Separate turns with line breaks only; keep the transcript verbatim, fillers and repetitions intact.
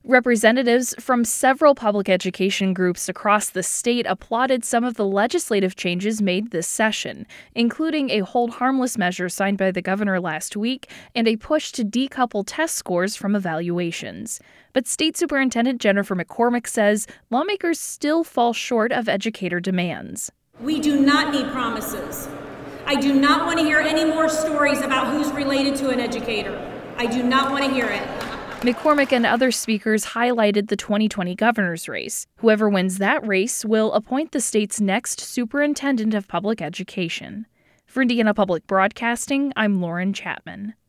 Representatives from several public education groups across the state applauded some of the legislative changes made this session, including a hold harmless measure signed by the governor last week and a push to decouple test scores from evaluations. But State Superintendent Jennifer McCormick says lawmakers still fall short of educator demands.
We do not need promises. I do not want to hear any more stories about who's related to an educator. I do not want to hear it.
McCormick and other speakers highlighted the twenty twenty governor's race. Whoever wins that race will appoint the state's next superintendent of public education. For Indiana Public Broadcasting, I'm Lauren Chapman.